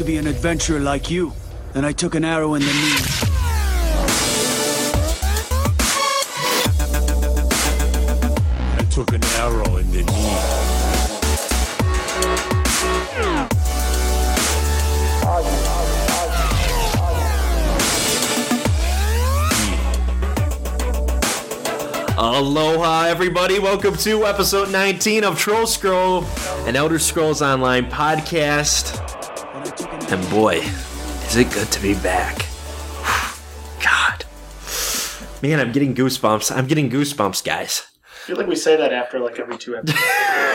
to be an adventurer like you. Then I took an arrow in the knee. I took an arrow in the knee. Aloha, everybody. Welcome to episode 19 of Troll Scroll, an Elder Scrolls Online podcast. And boy, is it good to be back. God. Man, I'm getting goosebumps. I'm getting goosebumps, guys. I feel like we say that after like every 2 episodes.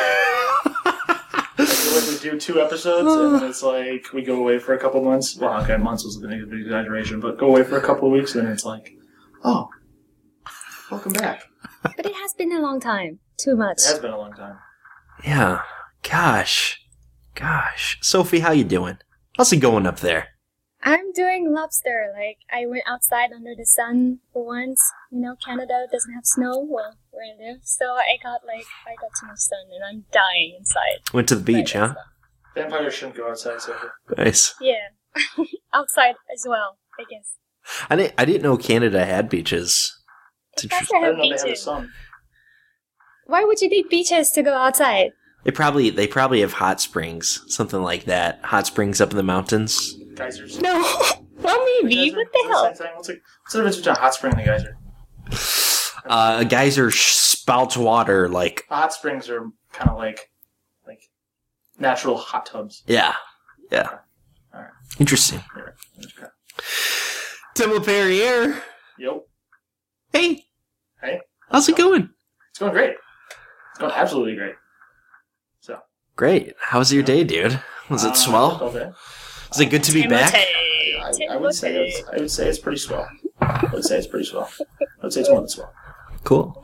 I feel like we do 2 episodes and then it's like we go away for a couple months. Well, okay, months was an exaggeration, but go away for a couple of weeks and then it's like, oh, welcome back. But it has been a long time. Too much. It has been a long time. Yeah. Gosh. Sophie, how you doing? How's it going up there? I'm doing lobster. Like, I went outside under the sun for once. You know, Canada doesn't have snow, well, where I live. So I got too much sun and I'm dying inside. Went to the beach, huh? Vampires shouldn't go outside, so. Nice. Yeah. Outside as well, I guess. I didn't know Canada had beaches. It does I have don't know they have the beaches. sun. Why would you need beaches to go outside? They probably have hot springs, something like that. Hot springs up in the mountains. Geysers. No. Well, maybe. What the hell? What's the difference between a hot spring and a geyser? A geyser spouts water like. Hot springs are kind of like natural hot tubs. Yeah. Alright. Interesting. Okay. Tim LePerriere. Yo. Hey. Hey. How's it going? It's going great. It's going absolutely great. So. Great. How was your day, dude? Was it swell? All day. Is it good to be back? I would say it's pretty swell. I would say it's more than swell. Cool.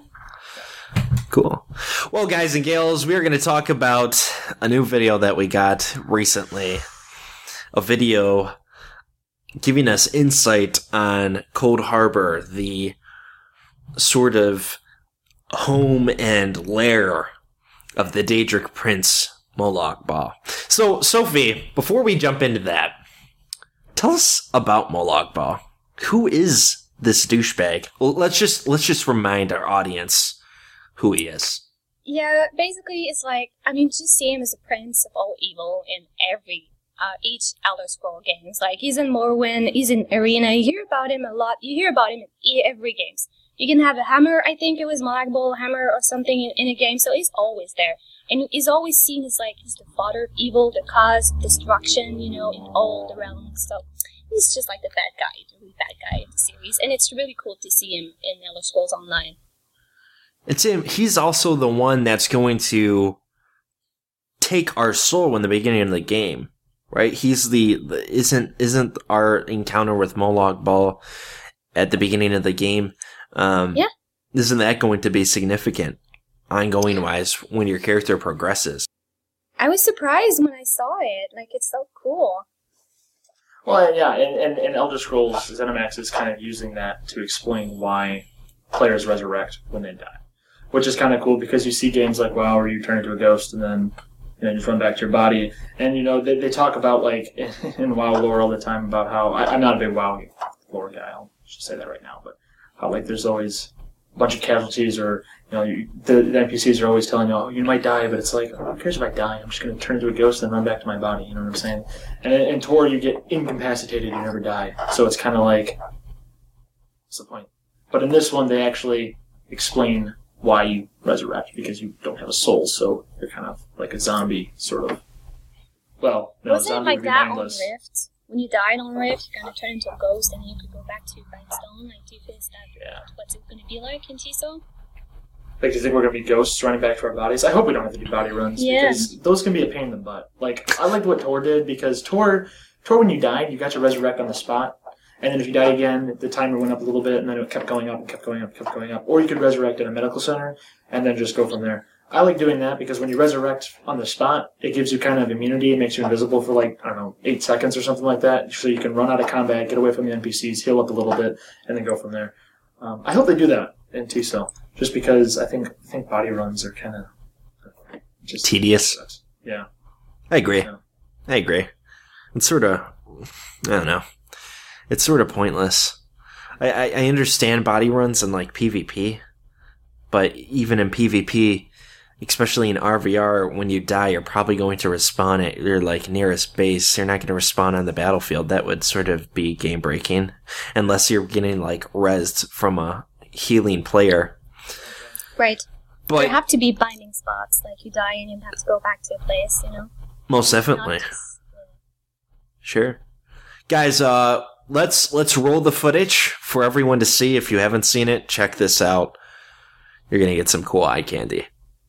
Well, guys and gals, we're going to talk about a new video that we got recently. A video giving us insight on Cold Harbor, the sort of home and lair of the Daedric Prince Molag Bal. So, Sophie, before we jump into that, tell us about Molag Bal. Who is this douchebag? Well, let's just remind our audience who he is. Yeah, basically it's like, just see him as a prince of all evil in each Elder Scroll games. Like, he's in Morrowind, he's in Arena, you hear about him a lot, you hear about him in every game. You can have a hammer, I think it was Molag Bal hammer or something in a game, so he's always there. And he's always seen as like, he's the father of evil, the cause of destruction, in all the realms. So he's just like the really bad guy in the series. And it's really cool to see him in Elder Scrolls Online. It's him. He's also the one that's going to take our soul in the beginning of the game, right? He's isn't our encounter with Molag Bal at the beginning of the game? Yeah. Isn't that going to be significant, ongoing wise, when your character progresses? I was surprised when I saw it. Like, it's so cool. Well, yeah, and Elder Scrolls ZeniMax is kind of using that to explain why players resurrect when they die, which is kind of cool because you see games like WoW where you turn into a ghost and then you just run back to your body, and they talk about like in WoW lore all the time about how I'm not a big WoW lore guy. I should say that right now, but how like there's always a bunch of casualties, or the NPCs are always telling you, oh, you might die, but it's like, oh, who cares if I die? I'm just going to turn into a ghost and run back to my body. You know what I'm saying? And in Tor, you get incapacitated, you never die. So it's kind of like, what's the point? But in this one, they actually explain why you resurrect, because you don't have a soul, so you're kind of like a zombie, sort of. Well, no, Wasn't it zombie like would be that mindless. on Rift? When you died on Rift, you kind of turn into a ghost, and then you could go back to Grindstone. Like, do you think what's it going to be like in TESO? Like, do you think we're going to be ghosts running back to our bodies? I hope we don't have to do body runs, because those can be a pain in the butt. Like, I liked what Tor did, because Tor, when you died, you got to resurrect on the spot. And then if you died again, the timer went up a little bit, and then it kept going up and kept going up and kept going up. Or you could resurrect in a medical center, and then just go from there. I like doing that, because when you resurrect on the spot, it gives you kind of immunity. It makes you invisible for, 8 seconds or something like that. So you can run out of combat, get away from the NPCs, heal up a little bit, and then go from there. I hope they do that in TESO, just because I think body runs are kind of just tedious. Yeah. I agree. Yeah. I agree. It's sort of, I don't know. It's sort of pointless. I understand body runs in like PvP, but even in PvP, especially in RVR, when you die, you're probably going to respawn at your like nearest base. You're not going to respawn on the battlefield. That would sort of be game breaking, unless you're getting like rezzed from a healing player. Right. But there have to be binding spots, like you die and you have to go back to a place, you know? most definitely. Sure. Guys, let's roll the footage for everyone to see. If you haven't seen it, check this out. You're going to get some cool eye candy.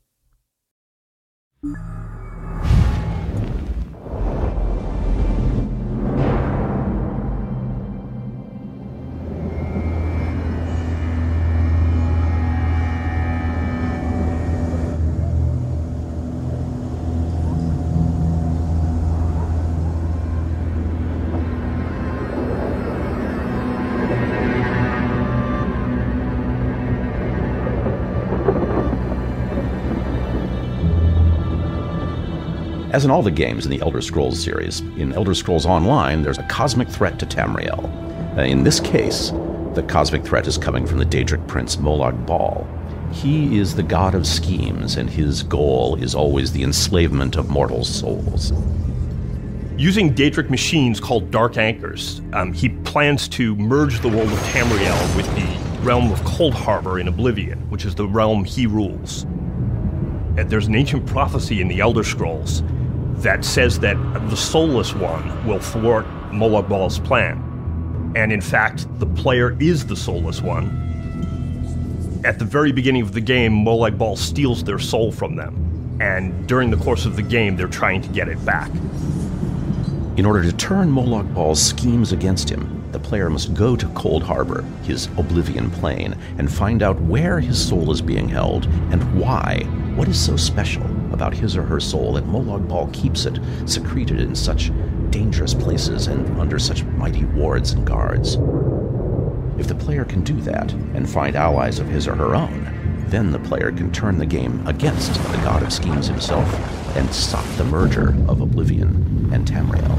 As in all the games in the Elder Scrolls series, in Elder Scrolls Online, there's a cosmic threat to Tamriel. In this case, the cosmic threat is coming from the Daedric prince Molag Bal. He is the god of schemes, and his goal is always the enslavement of mortal souls. Using Daedric machines called Dark Anchors, he plans to merge the world of Tamriel with the realm of Cold Harbor in Oblivion, which is the realm he rules. And there's an ancient prophecy in the Elder Scrolls that says that the Soulless One will thwart Molag Bal's plan. And in fact, the player is the Soulless One. At the very beginning of the game, Molag Bal steals their soul from them. And during the course of the game, they're trying to get it back. In order to turn Molag Bal's schemes against him, the player must go to Cold Harbor, his Oblivion plane, and find out where his soul is being held and why. What is so special about his or her soul that Molag Bal keeps it secreted in such dangerous places and under such mighty wards and guards? If the player can do that and find allies of his or her own, then the player can turn the game against the god of schemes himself and stop the merger of Oblivion and Tamriel.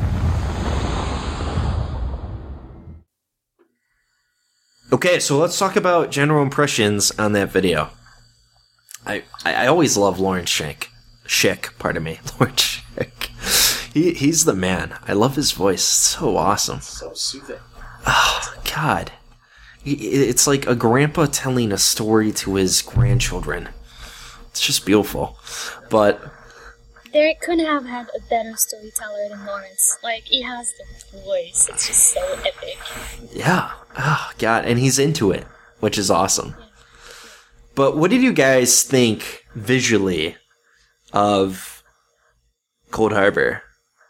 Okay, so let's talk about general impressions on that video. I always love Lawrence Schick, pardon me, Lawrence Schick. He's the man. I love his voice. It's so awesome. So soothing. Oh, God. It's like a grandpa telling a story to his grandchildren. It's just beautiful. But They couldn't have had a better storyteller than Lawrence. Like, he has the voice. It's just so epic. yeah. Oh, God. And he's into it, which is awesome. But what did you guys think visually of Cold Harbor?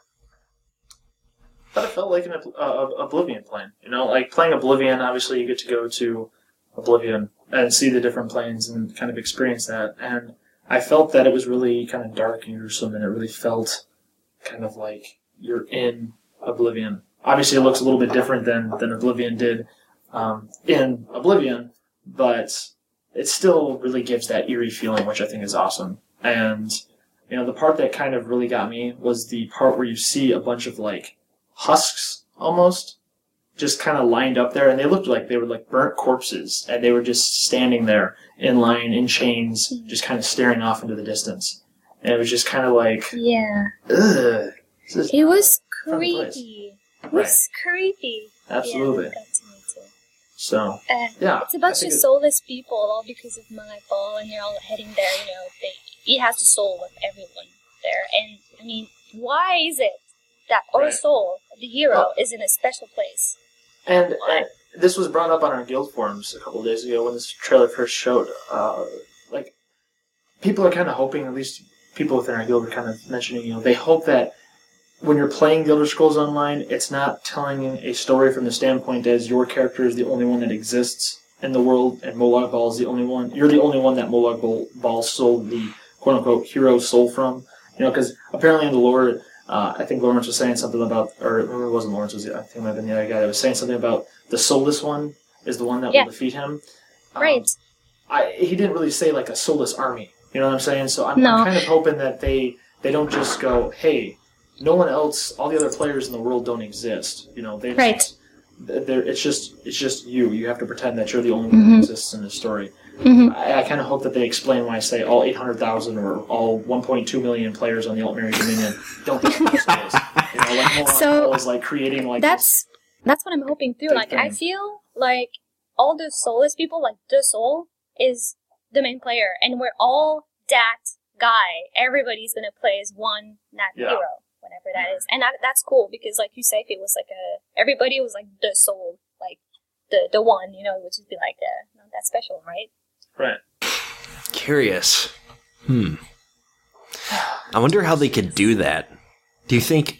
I thought it felt like an Oblivion plane. You know, like playing Oblivion, obviously you get to go to Oblivion and see the different planes and kind of experience that. And I felt that it was really kind of dark and gruesome, and it really felt kind of like you're in Oblivion. Obviously it looks a little bit different than Oblivion did in Oblivion, but it still really gives that eerie feeling, which I think is awesome. And, you know, the part that kind of really got me was the part where you see a bunch of, like, husks, almost, just kind of lined up there, and they looked like they were, like, burnt corpses, and they were just standing there in line, in chains, just kind of staring off into the distance. And it was just kind of like, Yeah. ugh. It was Fun place. creepy. It was creepy. Absolutely. Yeah, that got to me too. So, Yeah, I it's a bunch think of soulless people, all because of Molag Bal, and they're all heading there. You know, he has the soul of everyone there, and I mean, why is it that our Right. soul, the hero, Well- is in a special place? And this was brought up on our guild forums a couple of days ago when this trailer first showed. Like, people are kind of hoping, at least people within our guild are kind of mentioning, you know, they hope that when you're playing The Elder Scrolls Online, it's not telling a story from the standpoint as your character is the only one that exists in the world, and Molag Bal is the only one. You're the only one that Molag Bal stole the quote-unquote hero soul from. You know, because apparently in the lore, I think Lawrence was saying something about, or maybe it wasn't Lawrence, I think it might have been the other guy that was saying something about the soulless one is the one that Yeah. will defeat him. Right. He didn't really say like a soulless army. You know what I'm saying? So I'm No. kind of hoping that they don't just go, hey, no one else, all the other players in the world don't exist. You know, it's just you. You have to pretend that you're the only one that exists in the story. I kind of hope that they explain when I say all 800,000 or all 1.2 million players on the Altmeri Dominion don't have souls. You know, like Molag is like creating like that's what I'm hoping too. Like I feel like all the soulless people, like the soul is the main player, and we're all that guy. Everybody's gonna play as that hero, whatever that is, and that's cool because, like you say, it was like everybody was like the soul, like the one, you know, which would be like not that special, right? Right. Curious. I wonder how they could do that. Do you think?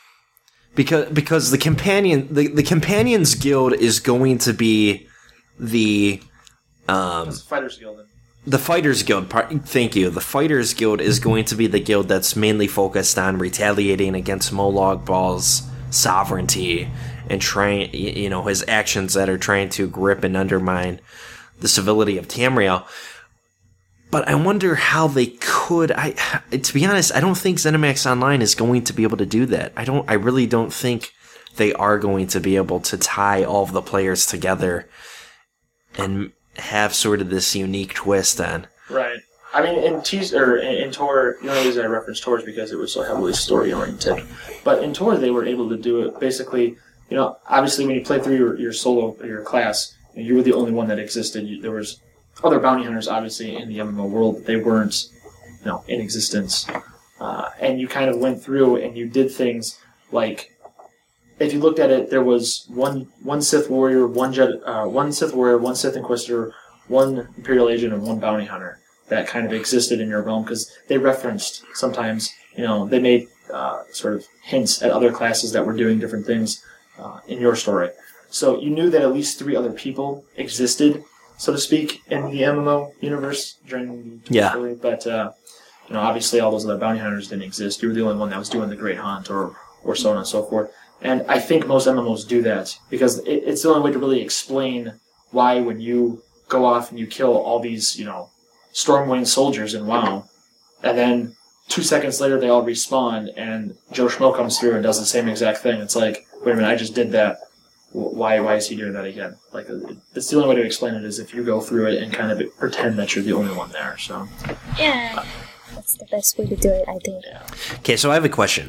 Because the Companions Guild is going to be the Fighters Guild. The Fighters Guild. Thank you. The Fighters Guild is going to be the guild that's mainly focused on retaliating against Molag Bal's sovereignty and trying, you know, his actions that are trying to grip and undermine the civility of Tamriel. But I wonder how they could. To be honest, I don't think ZeniMax Online is going to be able to do that. I really don't think they are going to be able to tie all of the players together and have sort of this unique twist on. Right. I mean, in Tor, the only reason I referenced Tor is because it was so heavily story oriented. But in Tor, they were able to do it basically. You know, obviously, when you play through your solo, your class, you were the only one that existed. There was other bounty hunters, obviously, in the MMO world. They weren't, you know, in existence. And you kind of went through and you did things like, if you looked at it, there was one Sith warrior, one Sith warrior, one Sith Inquisitor, one Imperial agent, and one bounty hunter that kind of existed in your realm because they referenced sometimes, you know, they made sort of hints at other classes that were doing different things in your story. So you knew that at least 3 other people existed, so to speak, in the MMO universe during the story. But, you know, obviously all those other bounty hunters didn't exist. You were the only one that was doing the Great Hunt or so on and so forth. And I think most MMOs do that because it's the only way to really explain why when you go off and you kill all these, you know, Stormwind soldiers in WoW, and then 2 seconds later they all respawn and Joe Schmo comes through and does the same exact thing. It's like, wait a minute, I just did that. Why is he doing that again? Like, it's the only way to explain it is if you go through it and kind of pretend that you're the only one there. So yeah, that's the best way to do it, I think. Yeah. Okay, so I have a question.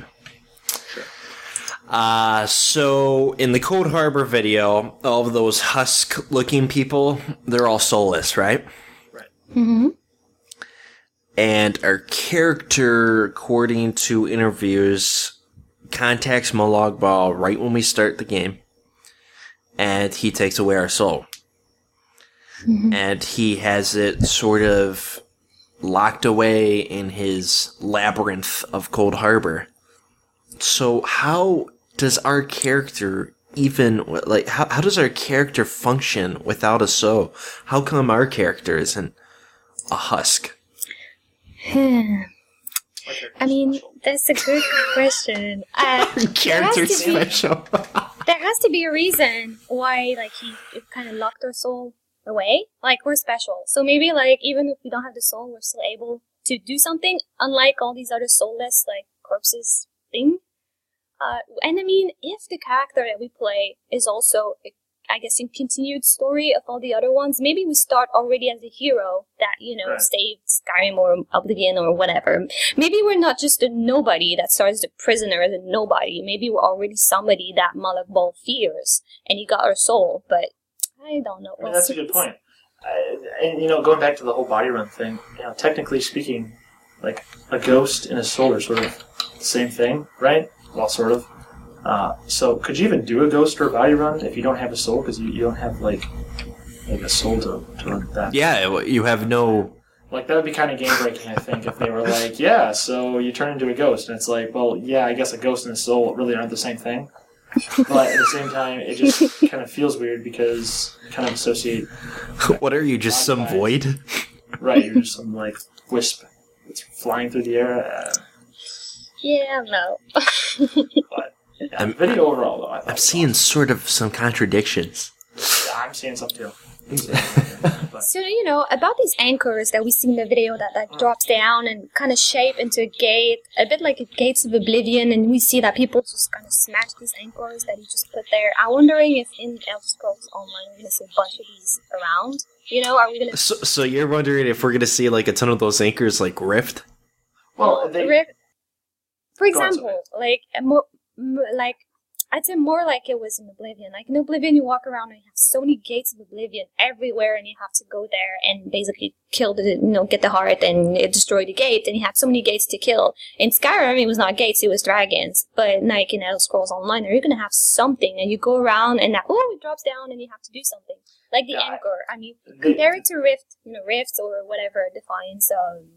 So in the Cold Harbor video, all of those husk-looking people, they're all soulless, right? Right. Mm-hmm. And our character, according to interviews, contacts Molag Bal right when we start the game, and he takes away our soul. Mm-hmm. And he has it sort of locked away in his labyrinth of Cold Harbor. So how does our character even, like, how does our character function without a soul? How come our character isn't a husk? I mean, that's a good question. Character special. There has to be a reason why, like, he kind of locked our soul away. Like, we're special. So maybe, like, even if we don't have the soul, we're still able to do something, unlike all these other soulless, like, corpses thing. And I mean, if the character that we play is also, I guess, in continued story of all the other ones, maybe we start already as a hero that, you know, saved Skyrim or Oblivion or whatever. Maybe we're not just a nobody that starts the prisoner as a nobody. Maybe we're already somebody that Molag Bal fears, and he got our soul, but I don't know. I mean, that's a good point. And, you know, going back to the whole body run thing, you know, technically speaking, like, a ghost and a soul are sort of the same thing, right? Well, sort of. So, could you even do a ghost or a body run if you don't have a soul? Because you don't have, like a soul to run that. Yeah, you have no... Like, that would be kind of game-breaking, I think, if they were like, yeah, so you turn into a ghost. And it's like, well, yeah, I guess a ghost and a soul really aren't the same thing. But at the same time, it just kind of feels weird because you kind of associate... What are you, just some void? Right, you're just some, like, wisp that's flying through the air. Yeah, no. But, yeah, video overall, though, I'm seeing sort of some contradictions. Yeah, I'm seeing some too. So, about these anchors that we see in the video that drops down and kind of shape into a gate, a bit like a Gates of Oblivion, and we see that people just kind of smash these anchors that you just put there. I'm wondering if in Elder Scrolls Online we're going to see a bunch of these around. Are we going to... So you're wondering if we're going to see like a ton of those anchors like Rift? Well, for example, I'd say more like it was in Oblivion. Like in Oblivion, you walk around and you have so many gates of Oblivion everywhere, and you have to go there and basically kill get the heart and destroy the gate, and you have so many gates to kill. In Skyrim, it was not gates, it was dragons. But like in Elder Scrolls Online, you're going to have something, and you go around and it drops down and you have to do something. Like the anchor. I mean, compare it to Rift, Rift or whatever, Defiance,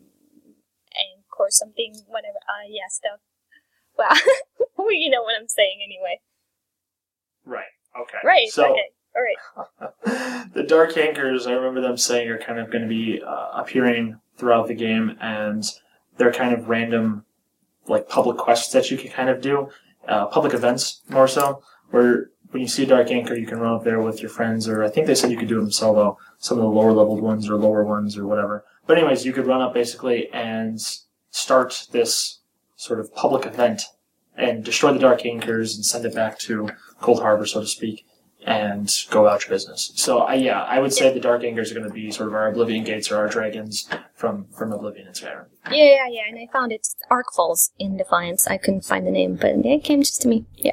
Anchor something, whatever, stuff. Wow. You know what I'm saying anyway. Right. Okay. Right. So, okay. All right. The Dark Anchors, I remember them saying, are kind of going to be appearing throughout the game, and they're kind of random, like, public quests that you can kind of do. Public events, more so, where when you see a Dark Anchor, you can run up there with your friends, or I think they said you could do them solo, some of the lower-leveled ones or lower ones or whatever. But anyways, you could run up, basically, and start this sort of public event and destroy the Dark Anchors and send it back to Cold Harbor, so to speak, and go about your business. So, I would say the Dark Anchors are going to be sort of our Oblivion Gates or our dragons from Oblivion and Skyrim. Yeah, and I found it Arc Falls in Defiance. I couldn't find the name, but it came just to me. Yeah.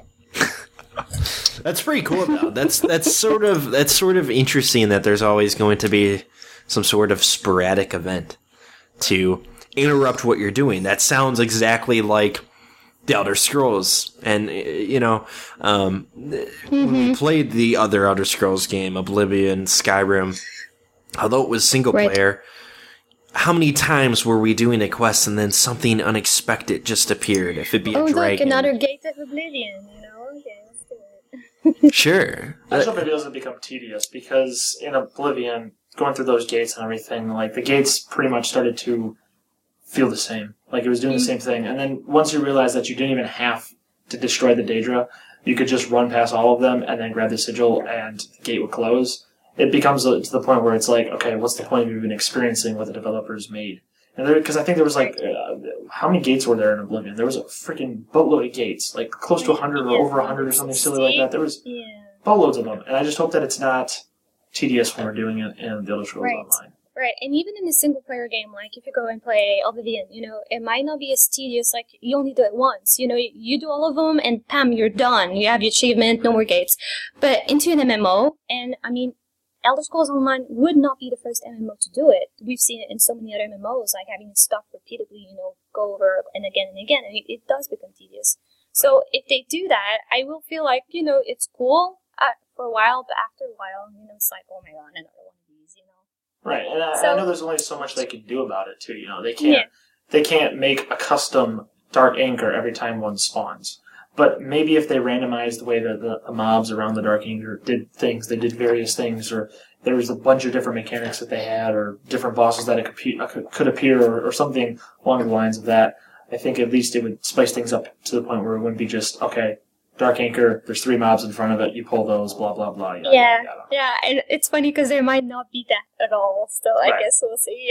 That's pretty cool, though. That's sort of interesting that there's always going to be some sort of sporadic event to interrupt what you're doing. That sounds exactly like the Elder Scrolls, and when we played the other Elder Scrolls game, Oblivion, Skyrim, although it was single player, how many times were we doing a quest and then something unexpected just appeared? If it be a dragon, like another Gate of Oblivion, Okay, let's do it. Sure. I just hope it doesn't become tedious, because in Oblivion, going through those gates and everything, like, the gates pretty much started to feel the same. Like, it was doing the same thing. And then once you realize that you didn't even have to destroy the Daedra, you could just run past all of them and then grab the sigil and the gate would close. It becomes to the point where it's like, okay, what's the point of even experiencing what the developers made? And because I think there was like, how many gates were there in Oblivion? There was a freaking boatload of gates, like close to 100 or over 100 or something silly like that. There was boatloads of them. And I just hope that it's not tedious when we're doing it in the Elder Scrolls Online. Right, and even in a single-player game, like if you go and play Oblivion, it might not be as tedious, like you only do it once. You do all of them, and bam, you're done. You have your achievement, no more gates. But into an MMO, and I mean, Elder Scrolls Online would not be the first MMO to do it. We've seen it in so many other MMOs, like having it stuck repeatedly, go over and again, and it does become tedious. So if they do that, I will feel like, it's cool for a while, but after a while, it's like, oh my god, another one of these, Right, and I know there's only so much they can do about it too. They can't make a custom Dark Anchor every time one spawns. But maybe if they randomized the way that the mobs around the Dark Anchor did things, they did various things, or there was a bunch of different mechanics that they had, or different bosses that could appear, or something along the lines of that. I think at least it would spice things up to the point where it wouldn't be just, okay, Dark Anchor, there's 3 mobs in front of it, you pull those, blah, blah, blah. Yeah, and it's funny because there might not be that at all, so I guess we'll see.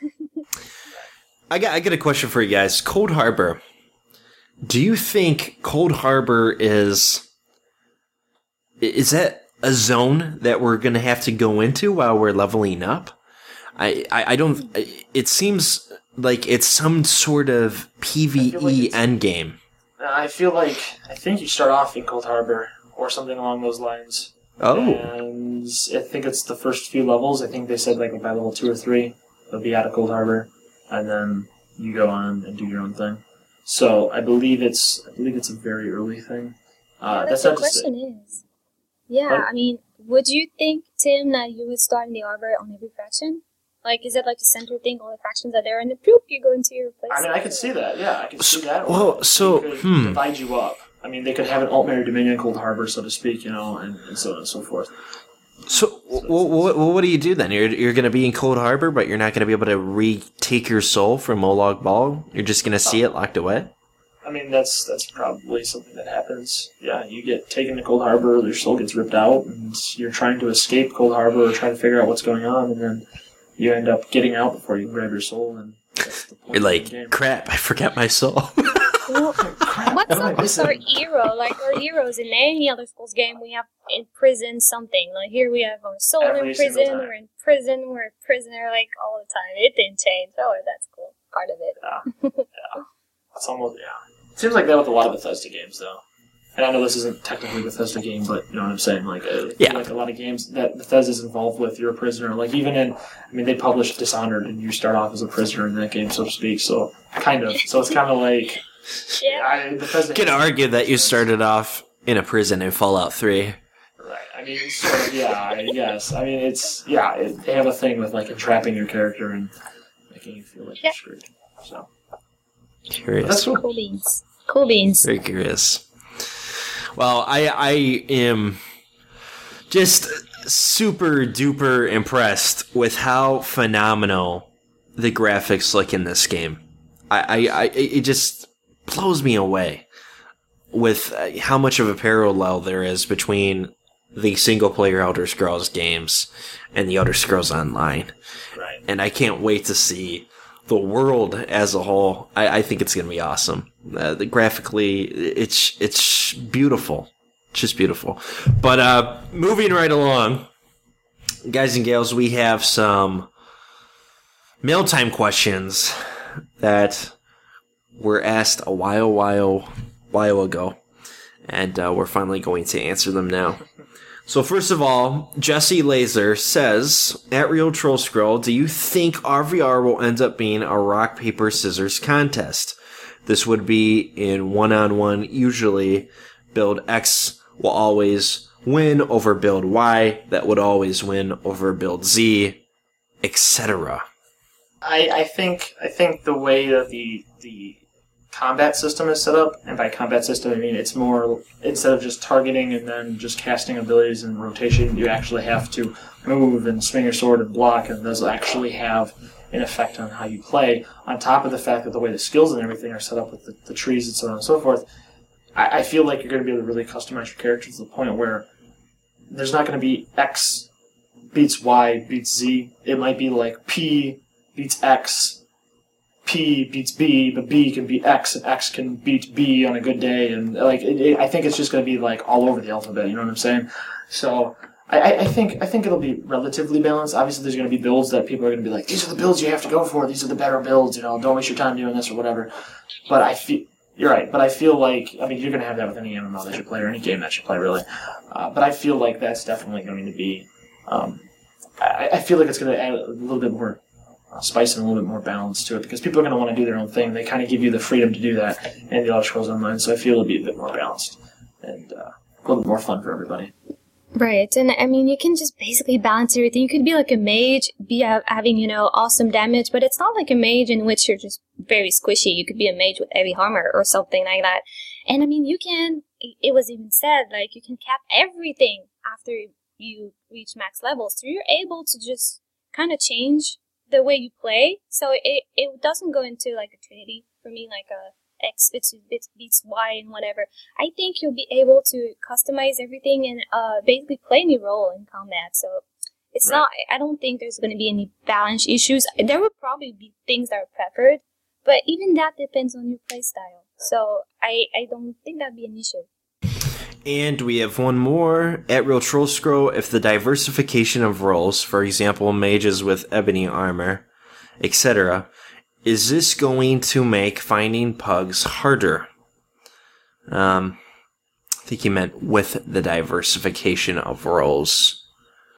I got a question for you guys. Cold Harbor. Do you think Cold Harbor is that a zone that we're going to have to go into while we're leveling up? I don't, it seems like it's some sort of PvE endgame. I think you start off in Cold Harbor or something along those lines. Oh. And I think it's the first few levels. I think they said like by level 2 or 3, they'll be out of Cold Harbor, and then you go on and do your own thing. So I believe it's a very early thing. That's the question is. Yeah, But- I mean, would you think, Tim, that you would start in the Arbor on every faction? Like, is it like a center thing, all the factions are there, and then poop, you go into your place? I mean, I could see that. Yeah, I could see that. Well, so, They could divide you up. I mean, they could have an Altmare Dominion Cold Harbor, so to speak, and so on and so forth. So, what do you do then? You're going to be in Cold Harbor, but you're not going to be able to retake your soul from Molag Bal? You're just going to see it locked away? I mean, that's probably something that happens. Yeah, you get taken to Cold Harbor, your soul gets ripped out, and you're trying to escape Cold Harbor or trying to figure out what's going on, and then you end up getting out before you can grab your soul, and that's the point You're of the like, game. crap, I forgot my soul. Well, what's up with our hero? Like, our heroes in any Elder Scrolls game, we have in prison something. Like, here we have our soul Every in single prison, time. we're in prison, we're a prisoner, like, all the time. It didn't change. Oh, that's cool. Part of it. Yeah. It's almost, yeah. It seems like that with a lot of Bethesda games, though. And I know this isn't technically a Bethesda game, but you know what I'm saying? Like, Yeah. like a lot of games that Bethesda's involved with, you're a prisoner. Like, even in, I mean, they published Dishonored, and you start off as a prisoner in that game, so to speak. So, kind of. So it's kind of like, Yeah. Bethesda. You could argue that you started off in a prison in Fallout 3. Right. I mean, sort of, yeah, I guess. I mean, it's, yeah, they have a thing with, like, entrapping your character and making you feel like you're screwed. So, Curious. that's cool. Cool beans. Cool beans. Very curious. Well, I am just super duper impressed with how phenomenal the graphics look in this game. It just blows me away with how much of a parallel there is between the single player Elder Scrolls games and the Elder Scrolls Online. Right. And I can't wait to see the world as a whole. I think it's going to be awesome. Graphically, it's beautiful. It's just beautiful. But moving right along, guys and gals, we have some mail time questions that were asked a while ago, and we're finally going to answer them now. So first of all, Jesse Laser says, at Real Troll Scroll, do you think RVR will end up being a rock, paper, scissors contest? This would be in one-on-one. Usually, build X will always win over build Y. That would always win over build Z, etc. I think the way that the combat system is set up, and by combat system I mean it's more, instead of just targeting and then just casting abilities and rotation, you actually have to move and swing your sword and block, and those actually have an effect on how you play, on top of the fact that the way the skills and everything are set up with the trees and so on and so forth. I feel like you're going to be able to really customize your character to the point where there's not going to be X beats Y beats Z. It might be like P beats X, P beats B, but B can beat X, and X can beat B on a good day, and like I think it's just going to be like all over the alphabet. You know what I'm saying? So I think it'll be relatively balanced. Obviously, there's going to be builds that people are going to be like, these are the builds you have to go for. These are the better builds. You know, don't waste your time doing this or whatever. But I feel you're right. But I feel like, I mean, you're going to have that with any MMO that you play or any game that you play, really. But I feel like that's definitely going to be. I feel like it's going to add a little bit more spice and a little bit more balance to it, because people are going to want to do their own thing. They kind of give you the freedom to do that in the Elder Scrolls Online, so I feel it'll be a bit more balanced and a little bit more fun for everybody. Right, and I mean, you can just basically balance everything. You could be like a mage, having, you know, awesome damage, but it's not like a mage in which you're just very squishy. You could be a mage with heavy armor or something like that. And I mean, you can, it was even said, like, you can cap everything after you reach max level. So you're able to just kind of change the way you play. So it doesn't go into like a Trinity for me, like a X beats Y and whatever. I think you'll be able to customize everything and basically play any role in combat. So it's not, I don't think there's going to be any balance issues. There will probably be things that are preferred, but even that depends on your playstyle. So I don't think that'd be an issue. And we have one more. At Real Troll Scroll, if the diversification of roles, for example, mages with ebony armor, etc., is this going to make finding pugs harder? I think he meant with the diversification of roles.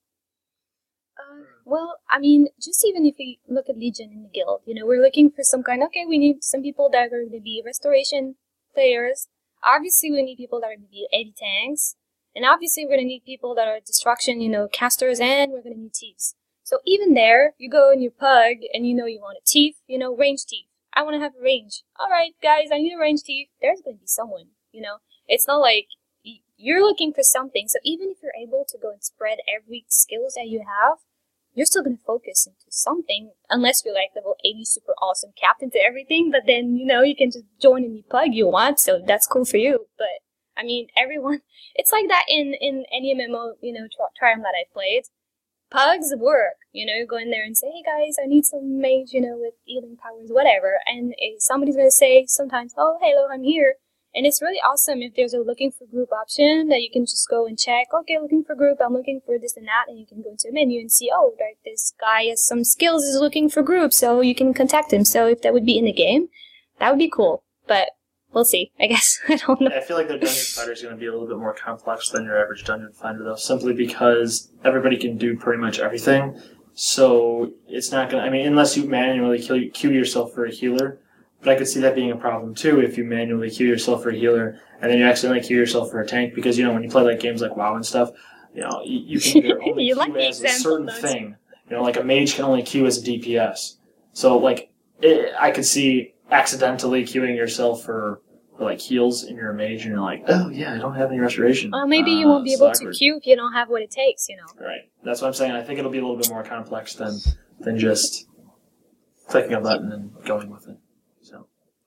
Well, I mean, just even if we look at Legion in the guild, you know, we're looking for some kind, okay, we need some people that are going to be restoration players. Obviously, we need people that are going to be AD tanks. And obviously, we're going to need people that are destruction, you know, casters, and we're going to need thieves. So even there, you go in your pug, and you know you want a thief, you know, range thief. I want to have a range. All right, guys, I need a range thief. There's going to be someone, you know. It's not like you're looking for something. So even if you're able to go and spread every skills that you have, you're still going to focus into something, unless you're like level 80 super awesome captain to everything, but then, you can just join any pug you want, so that's cool for you. But, I mean, everyone, it's like that in any MMO, Triumph that I've played. Pugs work, you go in there and say, hey guys, I need some mage, with healing powers, whatever, and somebody's going to say sometimes, oh, hello, I'm here. And it's really awesome if there's a looking for group option that you can just go and check, okay, looking for group, I'm looking for this and that, and you can go into a menu and see, oh, right, this guy has some skills, is looking for group, so you can contact him. So if that would be in the game, that would be cool. But we'll see, I guess. I don't know. I feel like their Dungeon Finder is going to be a little bit more complex than your average Dungeon Finder, though, simply because everybody can do pretty much everything. So it's not going to, unless you manually queue yourself for a healer. But I could see that being a problem, too, if you manually queue yourself for a healer, and then you accidentally queue yourself for a tank, because, when you play like games like WoW and stuff, you can either only You queue like the as a example, certain don't you? thing. Like a mage can only queue as a DPS. So, I could see accidentally queuing yourself for heals in your mage, and you're like, oh, yeah, I don't have any restoration. Well, maybe you won't be so able to awkward. queue if you don't have what it takes, Right. That's what I'm saying. I think it'll be a little bit more complex than just clicking a button and going with it. So,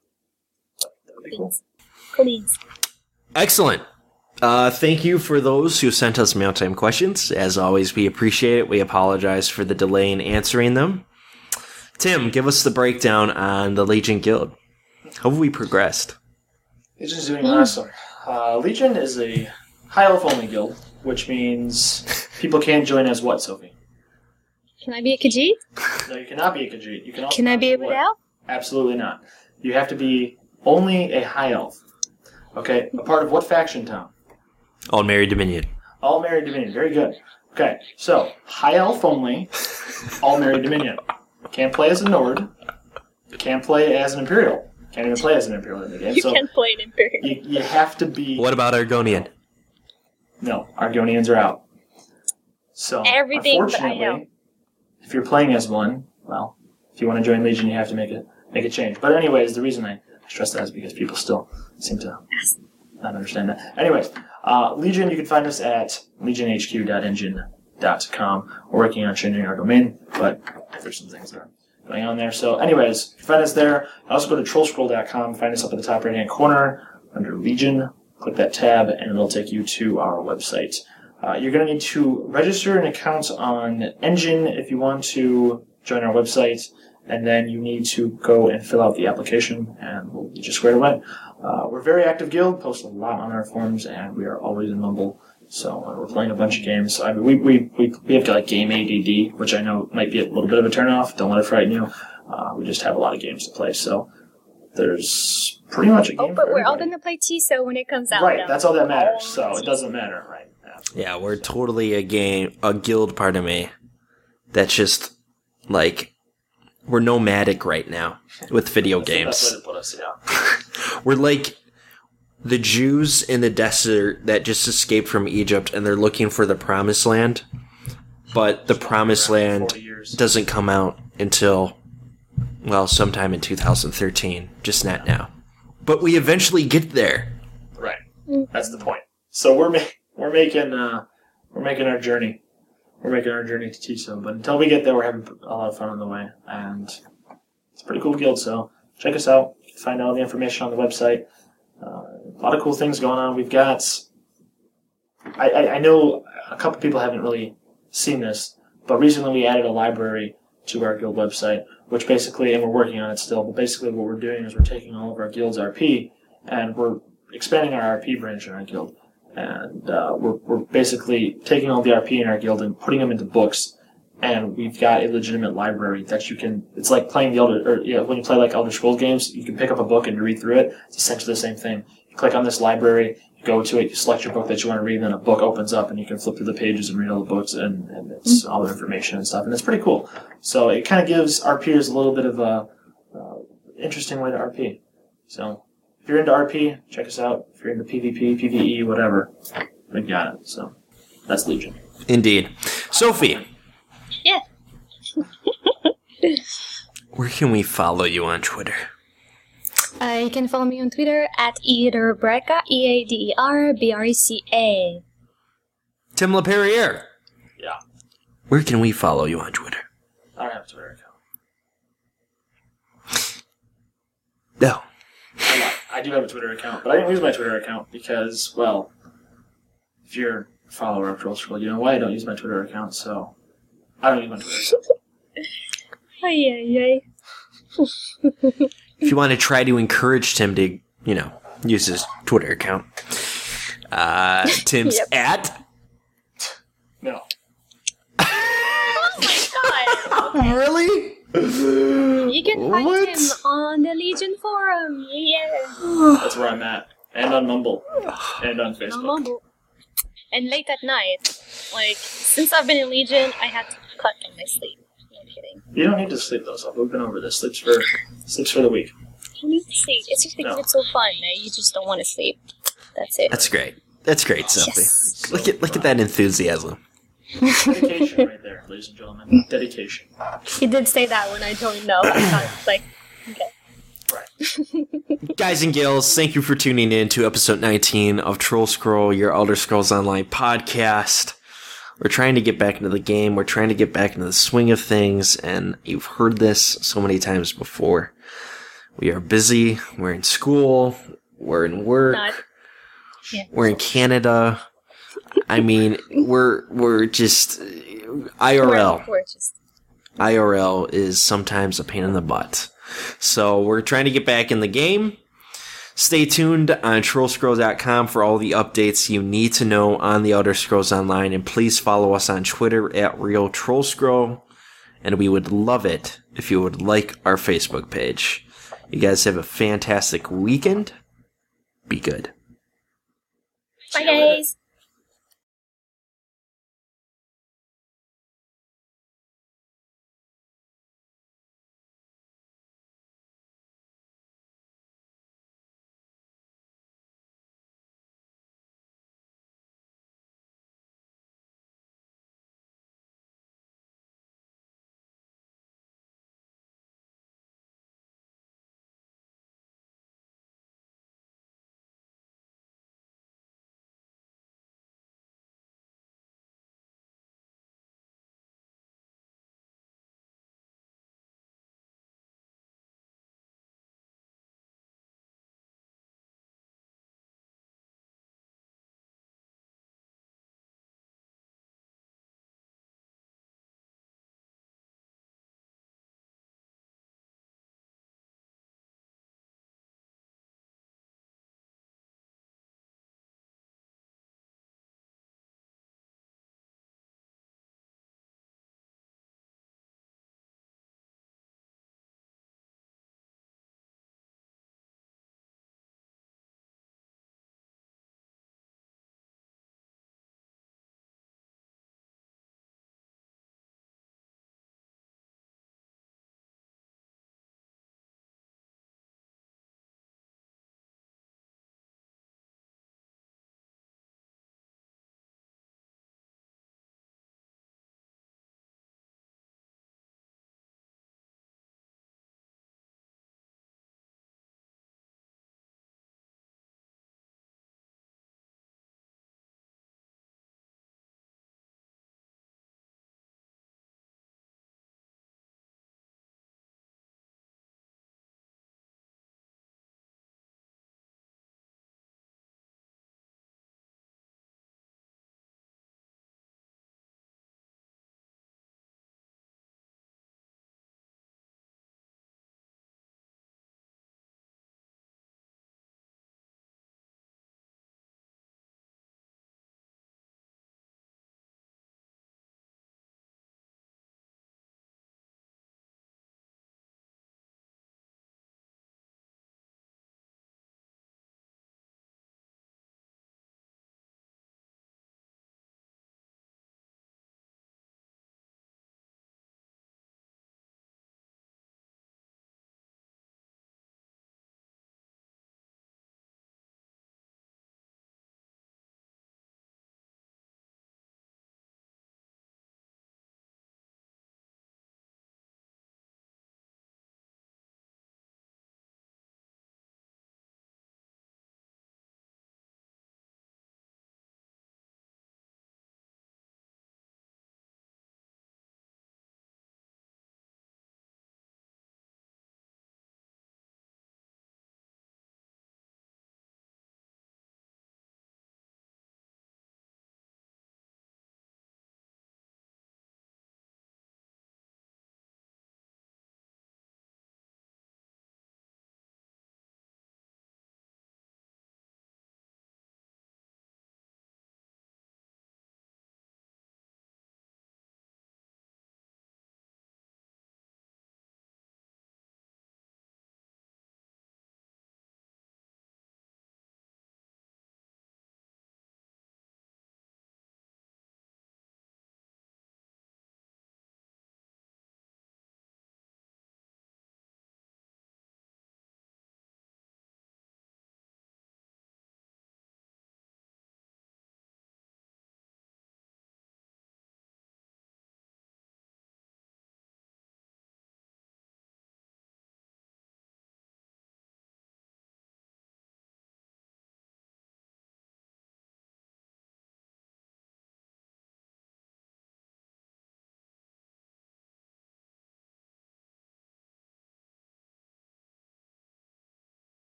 that would be cool. Please. Excellent. Thank you for those who sent us mail-time questions. As always, we appreciate it. We apologize for the delay in answering them. Tim, give us the breakdown on the Legion Guild. How have we progressed? Legion's doing awesome. Legion is a high elf only guild, which means people can't join as what, Sophie? Can I be a Khajiit? No, you cannot be a Khajiit. You can also Can I not be a what? Vidal? Absolutely not. You have to be only a high elf. Okay, a part of what faction town? All Merry Dominion. All Merry Dominion. Very good. Okay, so high elf only, All Merry Dominion. Can't play as a Nord. Can't play as an Imperial. Can't even play as an Imperial in the game. You So can play an Imperial. you have to be. What about Argonian? No, Argonians are out. So Everything but I know. unfortunately, if you're playing as one, well, if you want to join Legion, you have to make a change. But anyways, the reason I stress that is because people still seem to not understand that. Anyways, Legion, you can find us at legionhq.engine.com. We're working on changing our domain, but there's some things that are going on there. So anyways, you can find us there. Also go to trollscroll.com, find us up in the top right-hand corner under Legion. Click that tab, and it'll take you to our website. You're going to need to register an account on Engine if you want to join our website, and then you need to go and fill out the application, and we'll get you squared away. We're a very active guild, post a lot on our forums, and we are always in Mumble. So we're playing a bunch of games. I mean, we have got like game ADD, which I know might be a little bit of a turnoff. Don't let it frighten you. We just have a lot of games to play, so there's pretty much a game. Oh, but for we're all everybody. going to play TISO when it comes out. Right, now. that's all that matters. All So it TISO. doesn't matter, right? Yeah, we're totally a guild, pardon me, that's just, like, we're nomadic right now with video That's games. the best way to put us, yeah. We're like the Jews in the desert that just escaped from Egypt and they're looking for the Promised Land, but the Promised Land 40 years. doesn't come out until, well, sometime in 2013, just not now. But we eventually get there. Right. That's the point. So we're making our journey. We're making our journey to TISO, but until we get there, we're having a lot of fun on the way, and it's a pretty cool guild. So check us out. You can find all the information on the website. A lot of cool things going on. We've got. I know a couple people haven't really seen this, but recently we added a library to our guild website, which basically, and we're working on it still, but basically what we're doing is we're taking all of our guild's RP and we're expanding our RP branch in our guild. And we're basically taking all the RP in our guild and putting them into books. And we've got a legitimate library that you can. It's like playing the when you play like Elder Scrolls games, you can pick up a book and you read through it. It's essentially the same thing. You click on this library, you go to it, you select your book that you want to read, and then a book opens up, and you can flip through the pages and read all the books, and it's all the information and stuff. And it's pretty cool. So it kind of gives RPers a little bit of a interesting way to RP. So. If you're into RP, check us out. If you're into PvP, PvE, whatever, we got it. So that's Legion. Indeed. Sophie, Yeah. where can we follow you on Twitter? You can follow me on Twitter at Eaderbreca, EADERBRECA. Tim LaPerriere. Yeah. Where can we follow you on Twitter? I don't have a Twitter account. No. I do have a Twitter account, but I didn't use my Twitter account because, well, if you're a follower of Troll Scroll, you know why I don't use my Twitter account, so I don't use my Twitter account. Ay. If you want to try to encourage Tim to, use his Twitter account, Tim's at... No. Oh my god! Really? You can find What? him on the Legion forum. Yeah. That's where I'm at. And on Mumble. And on Facebook. On Mumble. And late at night, like, since I've been in Legion, I had to cut on my sleep. No kidding. You don't need to sleep, though, so we've been over this. Sleeps for the week. You need to sleep. It's just because it's so fun, man. You just don't want to sleep. That's it. That's great. That's great, Sophie. Yes. Look at that enthusiasm. Dedication right there, ladies and gentlemen. Dedication. He did say that when I joined, though. I thought, like, okay. Right. Guys and gals, thank you for tuning in to episode 19 of Troll Scroll, your Elder Scrolls Online podcast. We're trying to get back into the game. We're trying to get back into the swing of things, and you've heard this so many times before. We are busy. We're in school. We're in work. Yeah. We're in Canada. I mean, we're just IRL. We're just... IRL is sometimes a pain in the butt. So we're trying to get back in the game. Stay tuned on TrollScroll.com for all the updates you need to know on the Elder Scrolls Online, and please follow us on Twitter at RealTrollScroll. And we would love it if you would like our Facebook page. You guys have a fantastic weekend. Be good. Bye, guys.